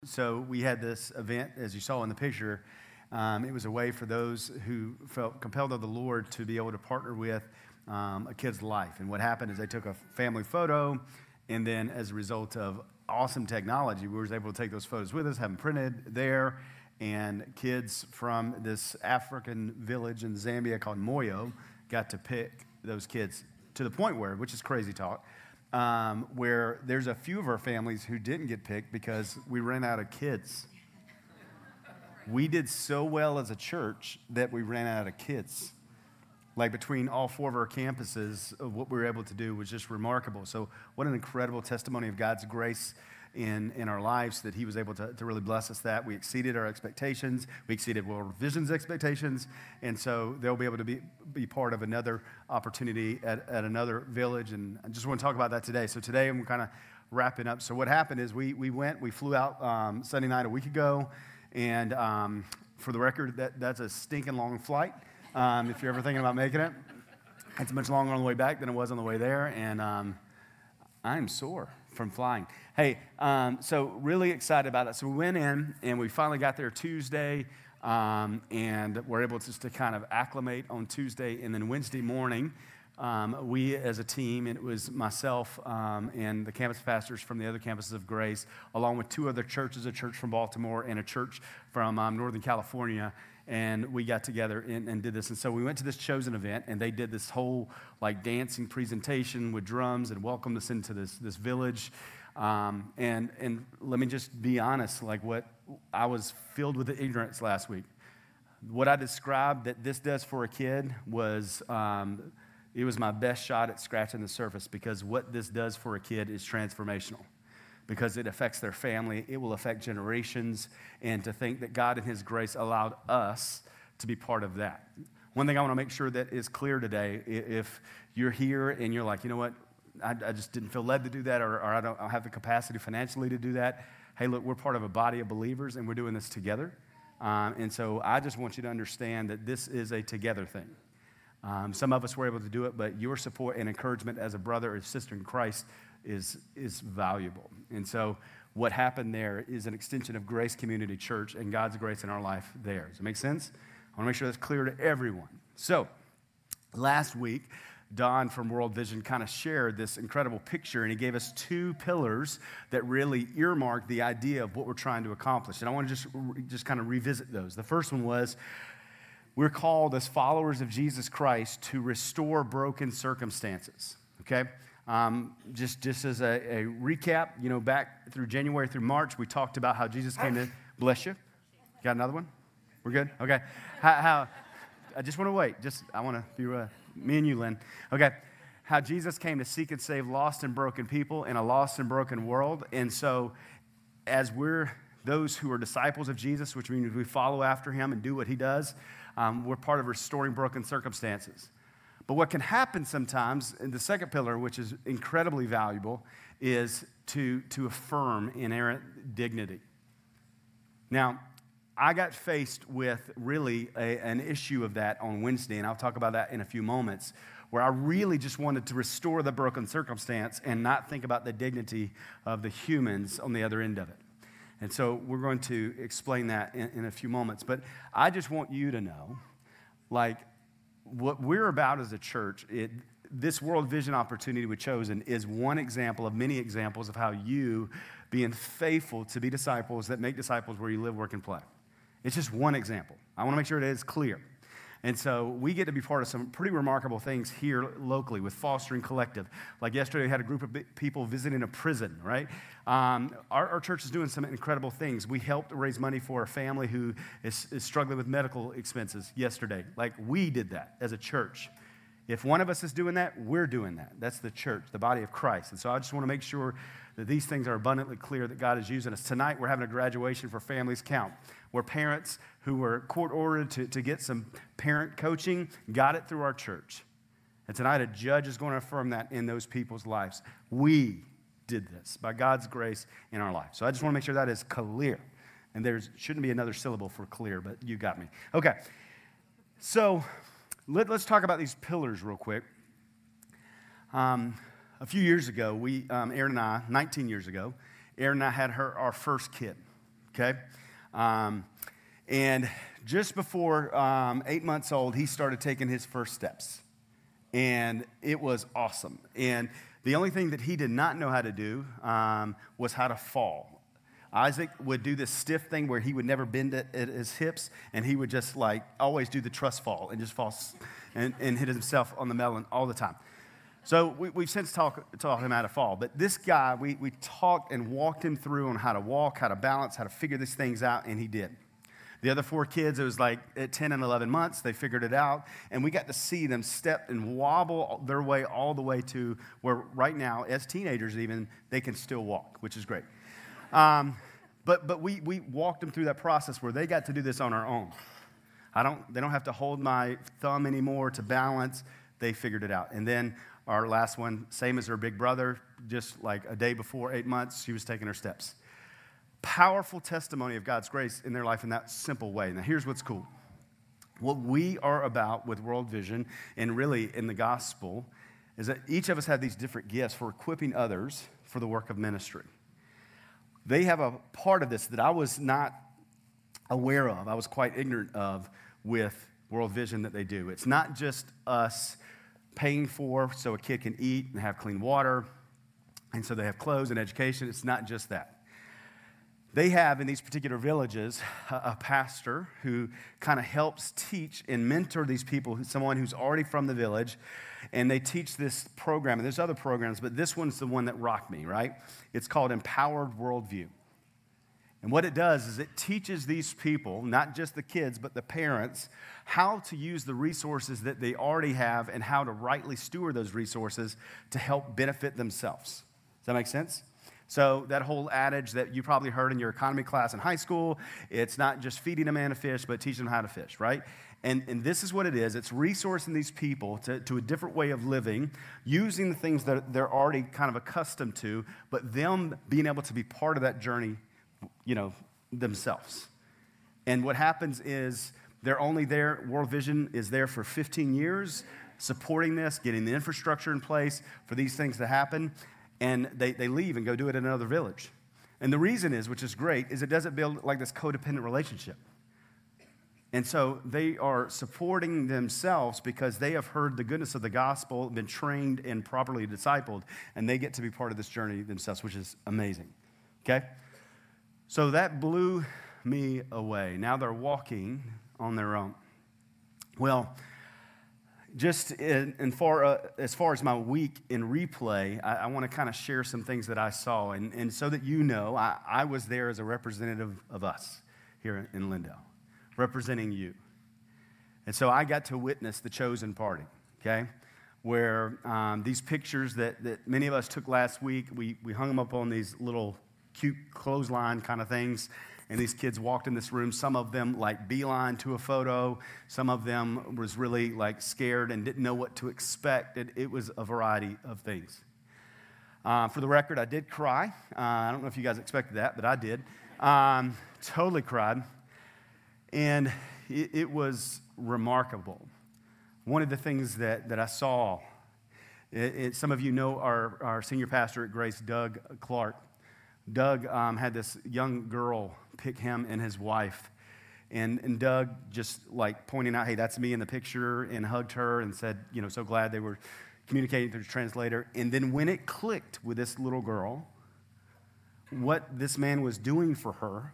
So we had this event, as you saw in the picture. It was a way for those who felt compelled of the Lord to be able to partner with a kid's life. And what happened is they took a family photo, and then as a result of awesome technology, we were able to take those photos with us, have them printed there, and kids from this African village in Zambia called Moyo got to pick those kids to the point where, which is crazy talk, where there's a few of our families who didn't get picked because we ran out of kids. We did so well as a church that we ran out of kids. Like between all 4 of our campuses, what we were able to do was just remarkable. So what an incredible testimony of God's grace in our lives that he was able to really bless us that. We exceeded our expectations. We exceeded World Vision's expectations. And so they'll be able to be part of another opportunity at another village. And I just want to talk about that today. So today I'm kind of wrapping up. So what happened is we flew out Sunday night a week ago. And for the record, that's a stinking long flight. If you're ever thinking about making it, it's much longer on the way back than it was on the way there. And I'm sore from flying. Hey, so really excited about it. So we went in and we finally got there Tuesday and were able just to kind of acclimate on Tuesday. And then Wednesday morning, we as a team, and it was myself and the campus pastors from the other campuses of Grace, along with 2 other churches, a church from Baltimore and a church from Northern California, and we got together and did this. And so we went to this Chosen event, and they did this whole like dancing presentation with drums and welcomed us into this village. And let me just be honest, like what I was filled with the ignorance last week. What I described that this does for a kid was it was my best shot at scratching the surface, because what this does for a kid is transformational. Because it affects their family, it will affect generations, and to think that God in his grace allowed us to be part of that. One thing I want to make sure that is clear today, if you're here and you're like, you know what, I just didn't feel led to do that, or I don't have the capacity financially to do that. Hey, look, we're part of a body of believers, and we're doing this together. And so I just want you to understand that this is a together thing. Some of us were able to do it, but your support and encouragement as a brother or sister in Christ is valuable. And so what happened there is an extension of Grace Community Church and God's grace in our life there. Does it make sense? I want to make sure that's clear to everyone. So last week, Don from World Vision kind of shared this incredible picture, and he gave us 2 pillars that really earmark the idea of what we're trying to accomplish. And I want to just kind of revisit those. The first one was, we're called as followers of Jesus Christ to restore broken circumstances, okay? Just as a recap, you know, back through January through March, we talked about how Jesus came to, bless you. Got another one? We're good? Okay. How I just want to wait. I want to be me and you, Lynn. Okay. How Jesus came to seek and save lost and broken people in a lost and broken world. And so as we're those who are disciples of Jesus, which means we follow after him and do what he does, we're part of restoring broken circumstances. But what can happen sometimes, and the second pillar, which is incredibly valuable, is to affirm inerrant dignity. Now, I got faced with really an issue of that on Wednesday, and I'll talk about that in a few moments, where I really just wanted to restore the broken circumstance and not think about the dignity of the humans on the other end of it. And so we're going to explain that in a few moments. But I just want you to know, like, what we're about as a church, this World Vision opportunity we've chosen is one example of many examples of how you being faithful to be disciples that make disciples where you live, work, and play. It's just one example. I want to make sure it is clear. And so we get to be part of some pretty remarkable things here locally with Fostering Collective. Like yesterday, we had a group of people visiting a prison, right? Our church is doing some incredible things. We helped raise money for a family who is struggling with medical expenses yesterday. Like, we did that as a church. If one of us is doing that, we're doing that. That's the church, the body of Christ. And so I just want to make sure that these things are abundantly clear that God is using us. Tonight, we're having a graduation for Families Count, where parents who were court-ordered to get some parent coaching got it through our church. And tonight, a judge is going to affirm that in those people's lives. We did this by God's grace in our life. So I just want to make sure that is clear. And there shouldn't be another syllable for clear, but you got me. Okay, so let's talk about these pillars real quick. A few years ago, Erin and I, 19 years ago, Erin and I had our first kid, okay? And just before 8 months old, he started taking his first steps. And it was awesome. And the only thing that he did not know how to do was how to fall. Isaac would do this stiff thing where he would never bend at his hips, and he would just like always do the trust fall and just fall and hit himself on the melon all the time. So we've since taught him how to fall. But this guy, we talked and walked him through on how to walk, how to balance, how to figure these things out, and he did. The other 4 kids, it was like at 10 and 11 months, they figured it out, and we got to see them step and wobble their way all the way to where right now, as teenagers even, they can still walk, which is great. But we walked them through that process where they got to do this on our own. They don't have to hold my thumb anymore to balance. They figured it out. And then our last one, same as her big brother, just like a day before 8 months, she was taking her steps. Powerful testimony of God's grace in their life in that simple way. Now, here's what's cool. What we are about with World Vision and really in the gospel is that each of us have these different gifts for equipping others for the work of ministry. They have a part of this that I was not aware of. I was quite ignorant of with World Vision that they do. It's not just us paying for so a kid can eat and have clean water, and so they have clothes and education. It's not just that. They have in these particular villages a pastor who kind of helps teach and mentor these people, someone who's already from the village, and they teach this program. And there's other programs, but this one's the one that rocked me, right? It's called Empowered Worldview. And what it does is it teaches these people, not just the kids, but the parents, how to use the resources that they already have and how to rightly steward those resources to help benefit themselves. Does that make sense? So that whole adage that you probably heard in your economy class in high school, it's not just feeding a man a fish, but teaching them how to fish, right? And this is what it is. It's resourcing these people to a different way of living, using the things that they're already kind of accustomed to, but them being able to be part of that journey, themselves. And what happens is they're only there, World Vision is there for 15 years, supporting this, getting the infrastructure in place for these things to happen. And they leave and go do it in another village. And the reason is, which is great, is it doesn't build like this codependent relationship. And so they are supporting themselves because they have heard the goodness of the gospel, been trained and properly discipled, and they get to be part of this journey themselves, which is amazing. Okay? So that blew me away. Now they're walking on their own. Well, just as far as my week in replay, I want to kind of share some things that I saw. And so that you know, I was there as a representative of us here in Lindale, representing you. And so I got to witness the chosen party, okay, where these pictures that many of us took last week, we hung them up on these little cute clothesline kind of things. And these kids walked in this room, some of them like beeline to a photo. Some of them was really like scared and didn't know what to expect. It was a variety of things. For the record, I did cry. I don't know if you guys expected that, but I did. Totally cried. And it was remarkable. One of the things that I saw, some of you know our senior pastor at Grace, Doug Clark. Doug had this young girl pick him and his wife. And Doug just like pointing out, hey, that's me in the picture, and hugged her and said, so glad they were communicating through the translator. And then when it clicked with this little girl, what this man was doing for her,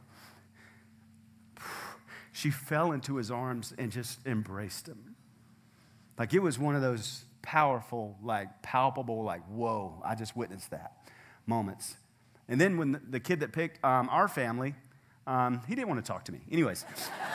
she fell into his arms and just embraced him. Like it was one of those powerful, like palpable, like, whoa, I just witnessed that moments. And then when the kid that picked our family, he didn't want to talk to me. Anyways,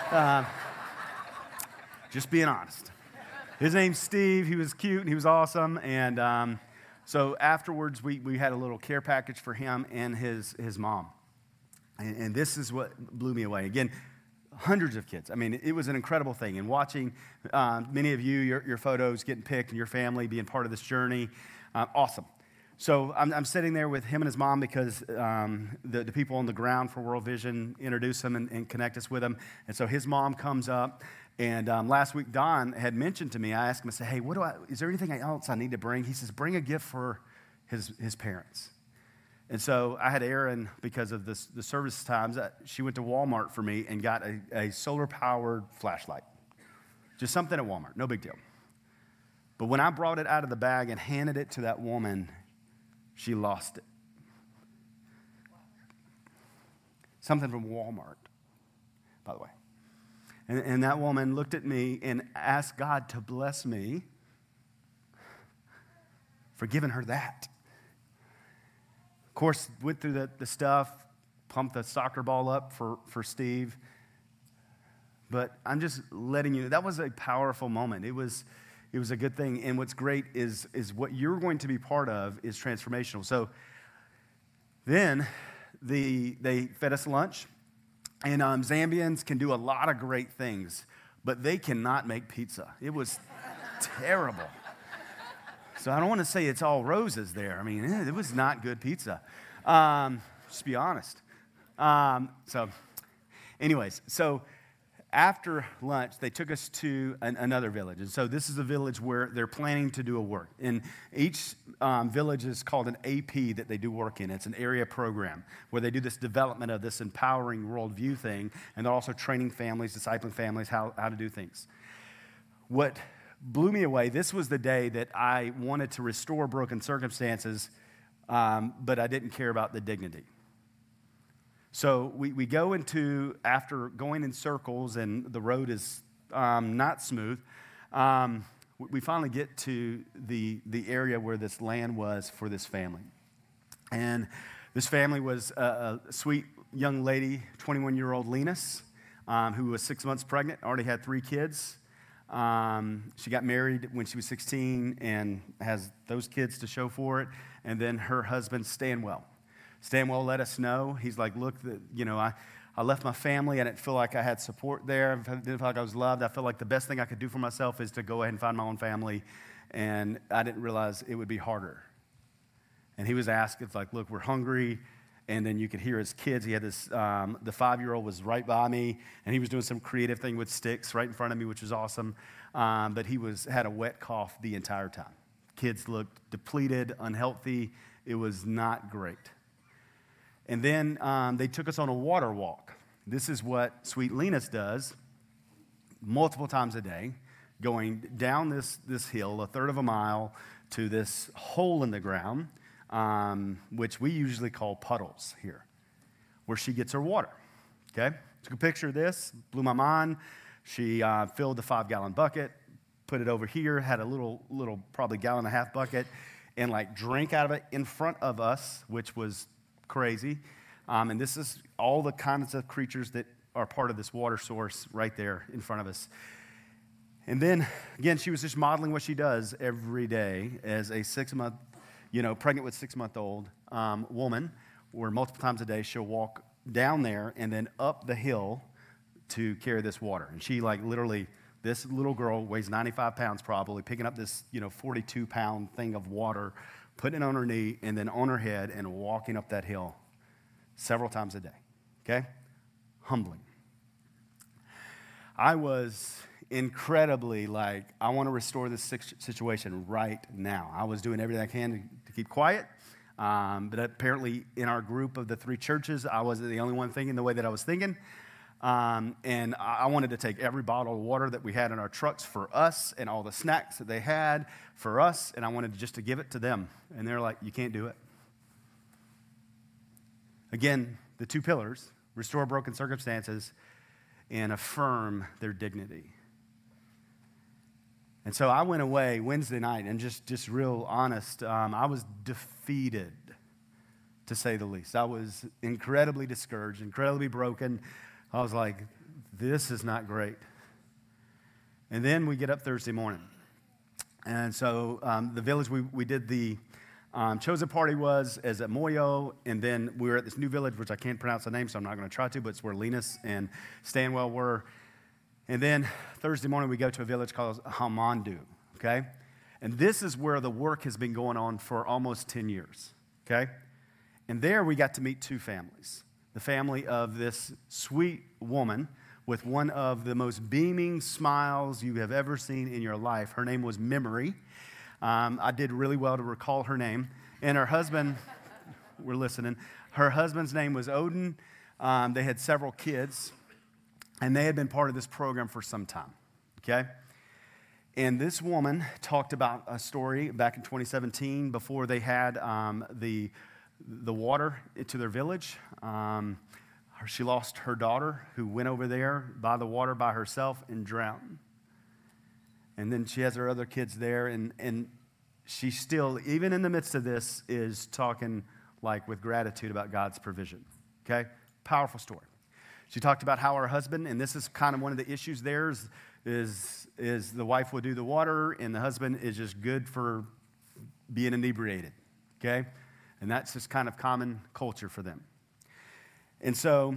just being honest. His name's Steve. He was cute and he was awesome. And so afterwards, we had a little care package for him and his mom. And this is what blew me away. Again, hundreds of kids. I mean, it was an incredible thing. And watching many of you, your photos getting picked and your family being part of this journey, awesome. So I'm sitting there with him and his mom because the people on the ground for World Vision introduce him and connect us with him. And so his mom comes up. And last week, Don had mentioned to me, I asked him, I said, hey, is there anything else I need to bring? He says, bring a gift for his parents. And so I had Erin, because of the service times, she went to Walmart for me and got a solar-powered flashlight. Just something at Walmart, no big deal. But when I brought it out of the bag and handed it to that woman, she lost it. Something from Walmart, by the way. And that woman looked at me and asked God to bless me for giving her that. Of course, went through the stuff, pumped the soccer ball up for Steve. But I'm just letting you know, that was a powerful moment. It was a good thing. And what's great is what you're going to be part of is transformational. So then they fed us lunch. And Zambians can do a lot of great things, but they cannot make pizza. It was terrible. So I don't want to say it's all roses there. I mean, it was not good pizza. Just be honest. So after lunch, they took us to another village. And so this is a village where they're planning to do a work. And each village is called an AP that they do work in. It's an area program where they do this development of this empowering worldview thing. And they're also training families, discipling families how to do things. What blew me away, this was the day that I wanted to restore broken circumstances, but I didn't care about the dignity. So we go into, after going in circles and the road is not smooth, we finally get to the area where this land was for this family. And this family was a sweet young lady, 21-year-old Linus, who was 6 months pregnant, already had 3 kids. She got married when she was 16 and has those kids to show for it. And then her husband, Stanwell. Stanwell let us know. He's like, look, I left my family. I didn't feel like I had support there. I didn't feel like I was loved. I felt like the best thing I could do for myself is to go ahead and find my own family. And I didn't realize it would be harder. And he was asked, it's like, look, we're hungry. And then you could hear his kids. He had this, the 5-year-old was right by me, and he was doing some creative thing with sticks right in front of me, which was awesome. But he had a wet cough the entire time. Kids looked depleted, unhealthy. It was not great. And then they took us on a water walk. This is what Sweet Linus does multiple times a day, going down this hill, a third of a mile, to this hole in the ground, which we usually call puddles here, where she gets her water, okay? Took a picture of this, blew my mind. She filled the 5-gallon bucket, put it over here, had a little probably 1.5 bucket, and drank out of it in front of us, which was crazy. And this is all the kinds of creatures that are part of this water source right there in front of us. And then, again, she was just modeling what she does every day as a 6-month, pregnant with 6-month-old woman, where multiple times a day she'll walk down there and then up the hill to carry this water. And she literally, this little girl weighs 95 pounds probably, picking up this 42-pound thing of water, putting it on her knee and then on her head and walking up that hill several times a day, okay? Humbling. I was incredibly I want to restore this situation right now. I was doing everything I can to keep quiet, but apparently in our group of the 3 churches, I wasn't the only one thinking the way that I was thinking. And I wanted to take every bottle of water that we had in our trucks for us and all the snacks that they had for us, and I wanted just to give it to them. And they're like, you can't do it. Again, the 2 pillars, restore broken circumstances and affirm their dignity. And so I went away Wednesday night and just real honest, I was defeated, to say the least. I was incredibly discouraged, incredibly broken. I was like, this is not great. And then we get up Thursday morning. And so the village we did the chosen party was at Moyo, and then we were at this new village, which I can't pronounce the name, so I'm not going to try to, but it's where Linus and Stanwell were. And then Thursday morning we go to a village called Hamandu, okay? And this is where the work has been going on for almost 10 years, okay? And there we got to meet 2 families. The family of this sweet woman with one of the most beaming smiles you have ever seen in your life. Her name was Memory. I did really well to recall her name. And her husband, we're listening. Her husband's name was Odin. They had several kids, and they had been part of this program for some time, okay? And this woman talked about a story back in 2017 before they had the water to their village. She lost her daughter who went over there by the water by herself and drowned. And then she has her other kids there, and she still, even in the midst of this, is talking like with gratitude about God's provision, okay? Powerful story. She talked about how her husband, and this is kind of one of the issues there, is the wife will do the water, and the husband is just good for being inebriated, okay? And that's just kind of common culture for them. And so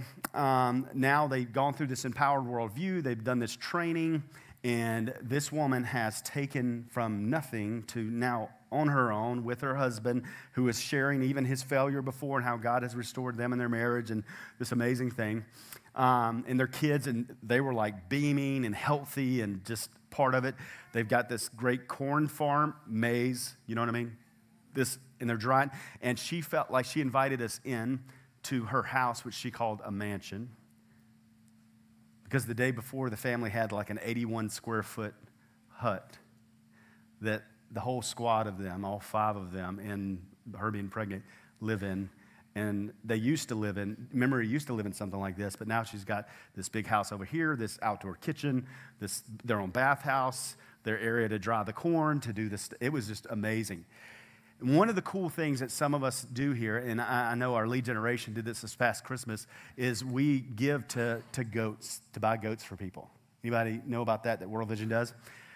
now they've gone through this empowered worldview. They've done this training, and this woman has taken from nothing to now on her own with her husband, who is sharing even his failure before and how God has restored them in their marriage and this amazing thing. And their kids, and they were like beaming and healthy and just part of it. They've got this great corn farm, maize, you know what I mean? And they're drying. And she felt like she invited us in to her house, which she called a mansion. Because the day before, the family had like an 81 square foot hut that the whole squad of them, all 5 of them, and her being pregnant, live in. And they used to live in, Memory used to live in something like this, but now she's got this big house over here, this outdoor kitchen, their own bathhouse, their area to dry the corn, to do this. It was just amazing. One of the cool things that some of us do here, and I know our lead generation did this past Christmas, is we give to goats, to buy goats for people. Anybody know about that World Vision does?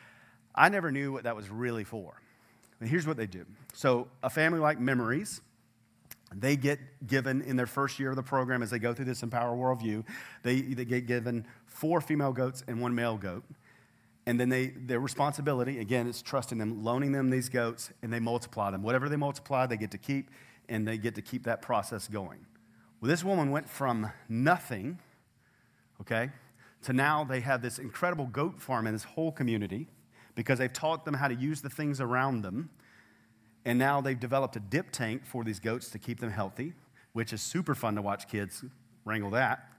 I never knew what that was really for. And here's what they do. So a family like Memories, they get given in their first year of the program as they go through this Empower Worldview, they get given 4 female goats and 1 male goat. And then their responsibility, again, is trusting them, loaning them these goats, and they multiply them. Whatever they multiply, they get to keep, and they get to keep that process going. Well, this woman went from nothing, okay, to now they have this incredible goat farm in this whole community because they've taught them how to use the things around them. And now they've developed a dip tank for these goats to keep them healthy, which is super fun to watch kids wrangle that.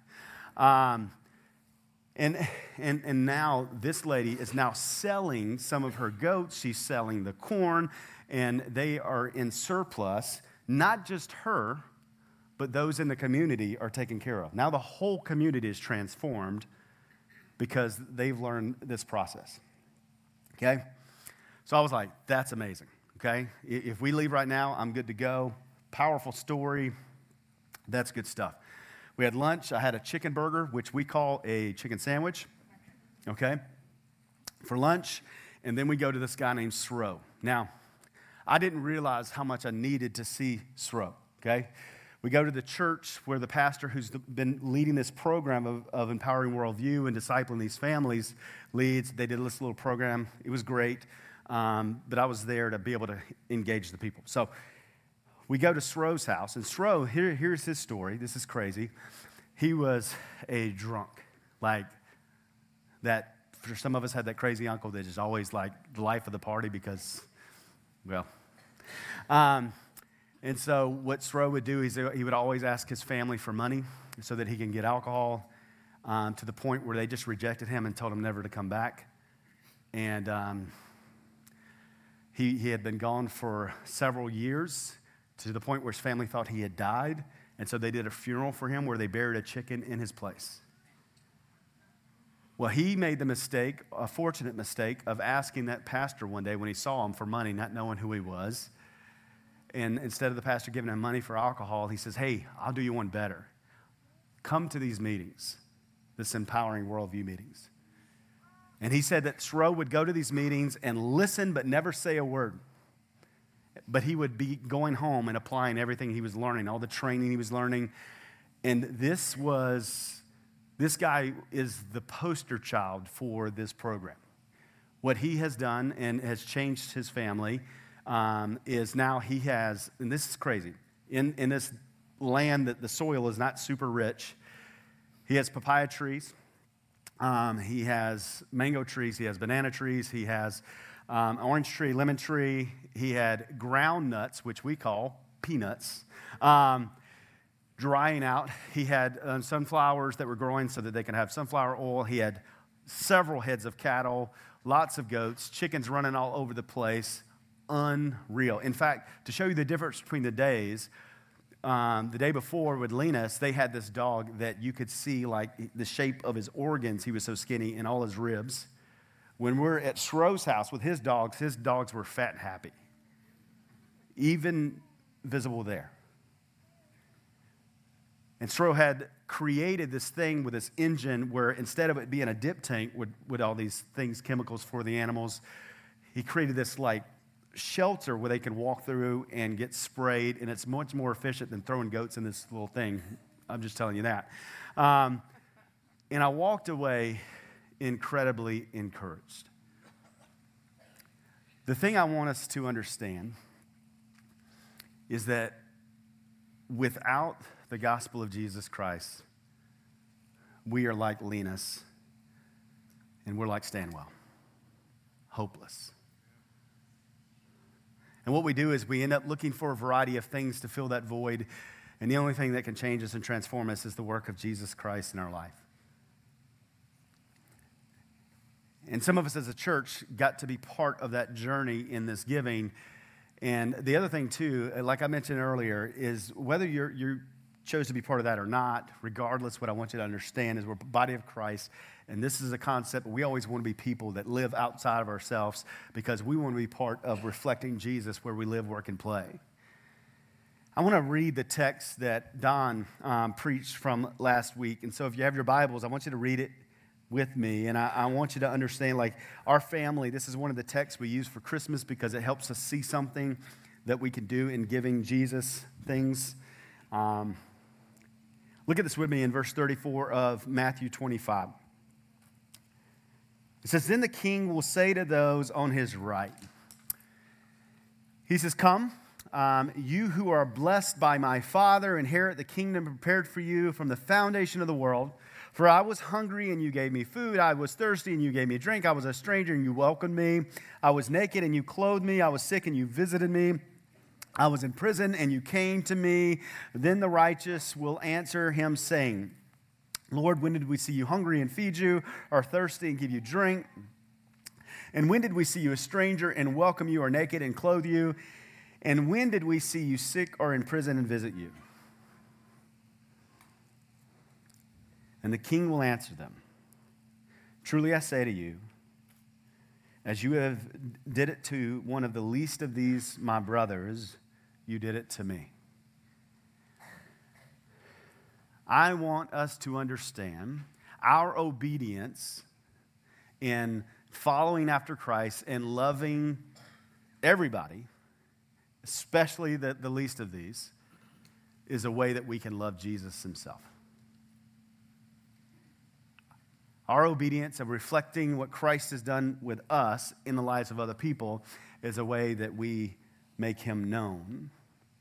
And now this lady is now selling some of her goats. She's selling the corn, and they are in surplus. Not just her, but those in the community are taken care of. Now the whole community is transformed because they've learned this process, okay? So I was like, that's amazing, okay? If we leave right now, I'm good to go. Powerful story. That's good stuff. We had lunch. I had a chicken burger, which we call a chicken sandwich, okay, for lunch. And then we go to this guy named Sro. Now, I didn't realize how much I needed to see Sro, okay? We go to the church where the pastor who's been leading this program of Empowering Worldview and discipling these families leads. They did this little program. It was great, but I was there to be able to engage the people. So we go to Sro's house, and Sro, here's his story. This is crazy. He was a drunk, like that. For some of us, had that crazy uncle that is always like the life of the party because, well. And so what Sro would do is he would always ask his family for money so that he can get alcohol, to the point where they just rejected him and told him never to come back. And he had been gone for several years, to the point where his family thought he had died. And so they did a funeral for him where they buried a chicken in his place. Well, he made the mistake, a fortunate mistake, of asking that pastor one day when he saw him for money, not knowing who he was. And instead of the pastor giving him money for alcohol, he says, hey, I'll do you one better. Come to these meetings, this Empowering Worldview meetings. And he said that Sro would go to these meetings and listen but never say a word. But he would be going home and applying everything he was learning, all the training he was learning. And this guy is the poster child for this program. What he has done and has changed his family is now he has, and this is crazy, in this land that the soil is not super rich, he has papaya trees, he has mango trees, he has banana trees, he has orange tree, lemon tree. He had ground nuts, which we call peanuts, drying out. He had sunflowers that were growing so that they can have sunflower oil. He had several heads of cattle, lots of goats, chickens running all over the place. Unreal. In fact, to show you the difference between the days, the day before with Linus, they had this dog that you could see like the shape of his organs. He was so skinny, and all his ribs. When we're at Shro's house with his dogs were fat and happy. Even visible there. And Shro had created this thing with this engine where instead of it being a dip tank with all these things, chemicals for the animals, he created this like shelter where they can walk through and get sprayed, and it's much more efficient than throwing goats in this little thing. I'm just telling you that. And I walked away incredibly encouraged. The thing I want us to understand is that without the gospel of Jesus Christ, we are like Linus and we're like Stanwell, hopeless. And what we do is we end up looking for a variety of things to fill that void, and the only thing that can change us and transform us is the work of Jesus Christ in our life. And some of us as a church got to be part of that journey in this giving. And the other thing, too, like I mentioned earlier, is whether you chose to be part of that or not, regardless, what I want you to understand is we're the body of Christ. And this is a concept, we always want to be people that live outside of ourselves because we want to be part of reflecting Jesus where we live, work, and play. I want to read the text that Don preached from last week. And so if you have your Bibles, I want you to read it with me, and I want you to understand, like, our family, this is one of the texts we use for Christmas because it helps us see something that we can do in giving Jesus things. Look at this with me in verse 34 of Matthew 25. It says, "Then the king will say to those on his right," he says, "Come, you who are blessed by my Father, inherit the kingdom prepared for you from the foundation of the world. For I was hungry, and you gave me food. I was thirsty, and you gave me drink. I was a stranger, and you welcomed me. I was naked, and you clothed me. I was sick, and you visited me. I was in prison, and you came to me." Then the righteous will answer him, saying, "Lord, when did we see you hungry and feed you, or thirsty and give you drink? And when did we see you a stranger and welcome you, or naked and clothe you? And when did we see you sick or in prison and visit you?" And the king will answer them, "Truly I say to you, as you have did it to one of the least of these my brothers, you did it to me." I want us to understand our obedience in following after Christ and loving everybody, especially the least of these, is a way that we can love Jesus himself. Our obedience of reflecting what Christ has done with us in the lives of other people is a way that we make him known.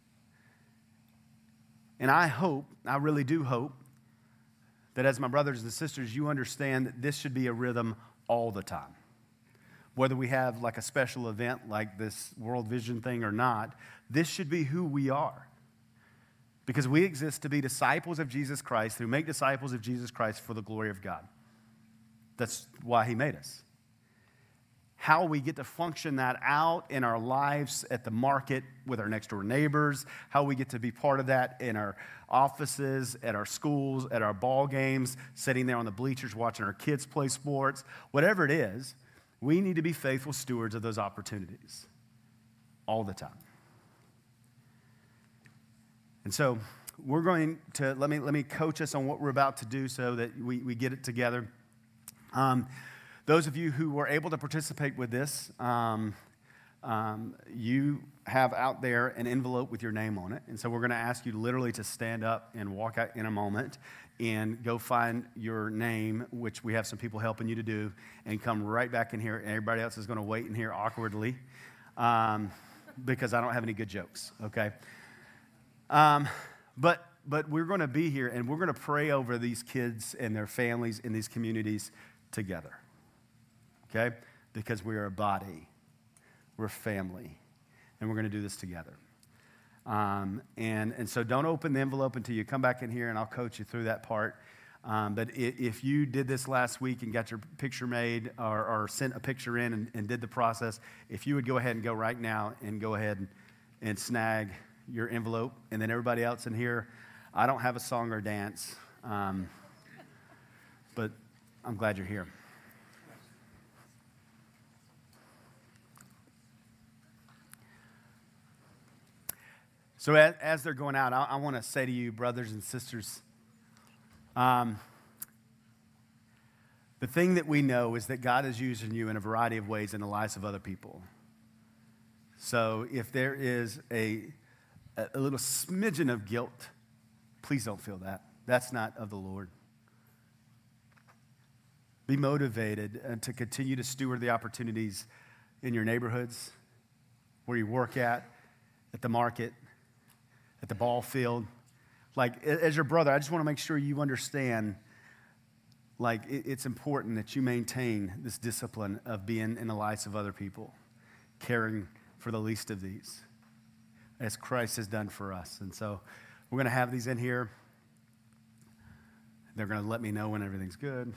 And I really do hope, that as my brothers and sisters, you understand that this should be a rhythm all the time. Whether we have like a special event like this World Vision thing or not, this should be who we are. Because we exist to be disciples of Jesus Christ, who make disciples of Jesus Christ for the glory of God. That's why he made us. How we get to function that out in our lives at the market with our next door neighbors, how we get to be part of that in our offices, at our schools, at our ball games, sitting there on the bleachers watching our kids play sports, whatever it is, we need to be faithful stewards of those opportunities all the time. And so we're going to, let me coach us on what we're about to do so that we get it together. Those of you who were able to participate with this, you have out there an envelope with your name on it. And so we're going to ask you literally to stand up and walk out in a moment and go find your name, which we have some people helping you to do, and come right back in here. And everybody else is going to wait in here awkwardly because I don't have any good jokes, okay? But we're going to be here, and we're going to pray over these kids and their families in these communities together, okay? Because we are a body, we're family, and we're going to do this together. And so don't open the envelope until you come back in here, and I'll coach you through that part. But if you did this last week and got your picture made or sent a picture in and did the process, if you would go ahead and go right now and go ahead and snag your envelope. And then everybody else in here, I don't have a song or dance, but I'm glad you're here. So as they're going out, I want to say to you, brothers and sisters, the thing that we know is that God is using you in a variety of ways in the lives of other people. So if there is a little smidgen of guilt, please don't feel that. That's not of the Lord. Be motivated to continue to steward the opportunities in your neighborhoods, where you work at the market, at the ball field. Like, as your brother, I just want to make sure you understand, like, it's important that you maintain this discipline of being in the lives of other people, caring for the least of these, as Christ has done for us. And so we're going to have these in here. They're going to let me know when everything's good.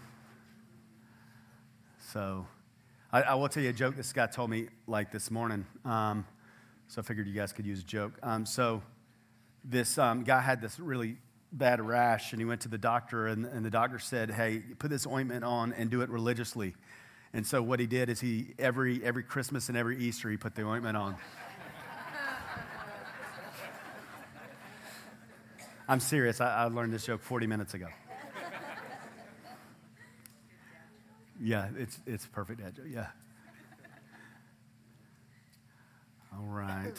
So I will tell you a joke this guy told me, like, this morning. So I figured you guys could use a joke. So this guy had this really bad rash, and he went to the doctor, and the doctor said, hey, put this ointment on and do it religiously. And so what he did is every Christmas and every Easter, he put the ointment on. I'm serious. I learned this joke 40 minutes ago. Yeah, it's perfect dad joke, yeah. All right.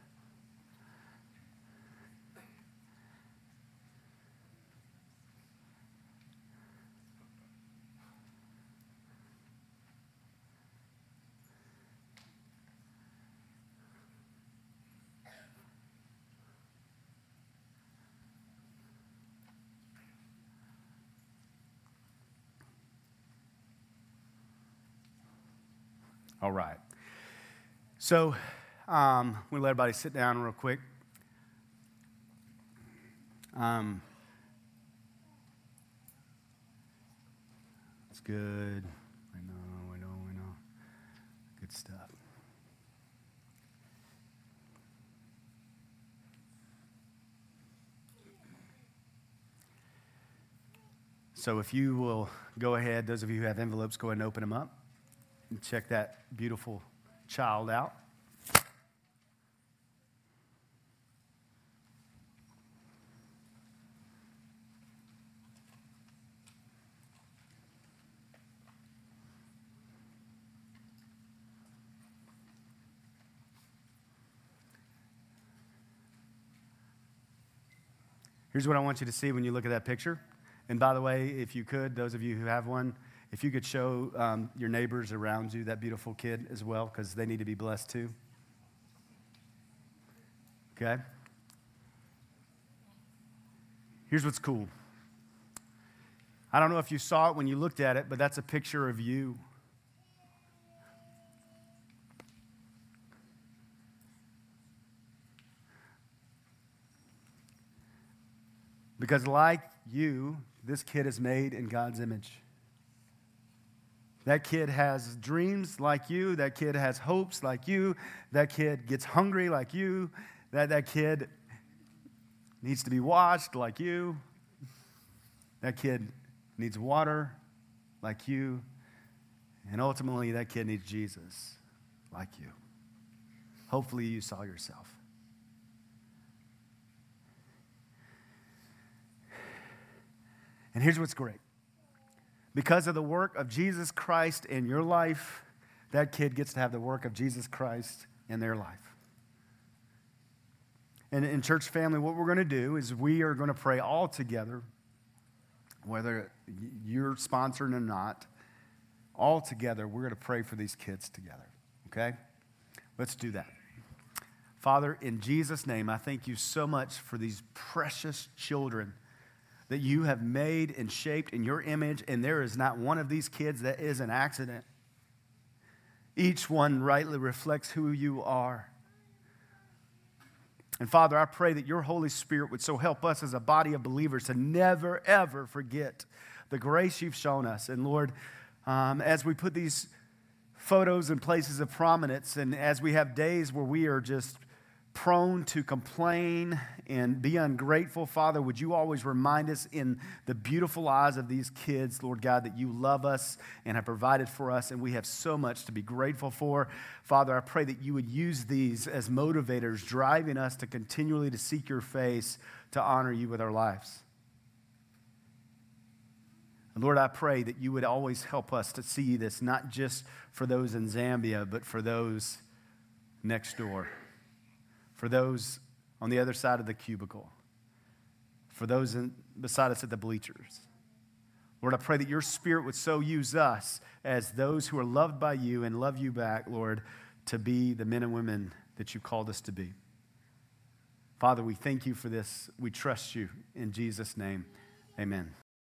All right. So we'll let everybody sit down real quick. That's good. I know. Good stuff. So if you will go ahead, those of you who have envelopes, go ahead and open them up and check that beautiful child out. Here's what I want you to see when you look at that picture. And by the way, if you could, those of you who have one, if you could show your neighbors around you that beautiful kid as well, because they need to be blessed too. Okay? Here's what's cool. I don't know if you saw it when you looked at it, but that's a picture of you. Because like you, this kid is made in God's image. That kid has dreams like you. That kid has hopes like you. That kid gets hungry like you. That kid needs to be washed like you. That kid needs water like you. And ultimately, that kid needs Jesus like you. Hopefully, you saw yourself. And here's what's great. Because of the work of Jesus Christ in your life, that kid gets to have the work of Jesus Christ in their life. And in church family, what we're going to do is we are going to pray all together, whether you're sponsored or not, all together, we're going to pray for these kids together, okay? Let's do that. Father, in Jesus' name, I thank you so much for these precious children that you have made and shaped in your image, and there is not one of these kids that is an accident. Each one rightly reflects who you are. And Father, I pray that your Holy Spirit would so help us as a body of believers to never, ever forget the grace you've shown us. And Lord, as we put these photos in places of prominence, and as we have days where we are just prone to complain and be ungrateful, Father, would you always remind us in the beautiful eyes of these kids, Lord God, that you love us and have provided for us, and we have so much to be grateful for. Father, I pray that you would use these as motivators, driving us to continually to seek your face, to honor you with our lives. And Lord, I pray that you would always help us to see this, not just for those in Zambia, but for those next door, for those on the other side of the cubicle, for those beside us at the bleachers. Lord, I pray that your Spirit would so use us as those who are loved by you and love you back, Lord, to be the men and women that you called us to be. Father, we thank you for this. We trust you. In Jesus' name, amen.